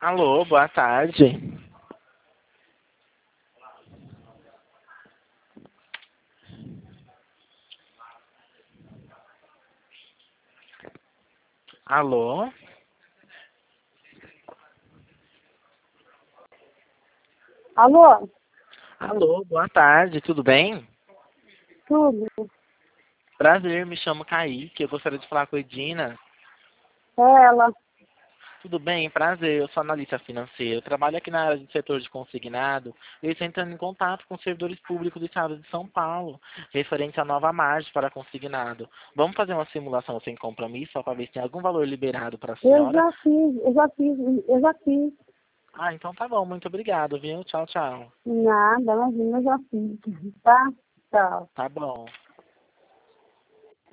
Alô, boa tarde. Alô? Alô? Alô, boa tarde, tudo bem? Tudo? Prazer, me chamo Kaique, eu gostaria de falar com a Edina. É ela. Tudo bem, prazer, eu sou analista financeiro, trabalho aqui na área do setor de consignado e estou entrando em contato com servidores públicos do estado de São Paulo, referente à nova margem para consignado. Vamos fazer uma simulação sem compromisso, só para ver se tem algum valor liberado para a Eu senhora? já fiz, eu já fiz, eu já fiz. Ah, então tá bom, muito obrigado, viu? Tchau, tchau. Nada, imagina, eu já fiz. Tá? Tchau. Tá bom.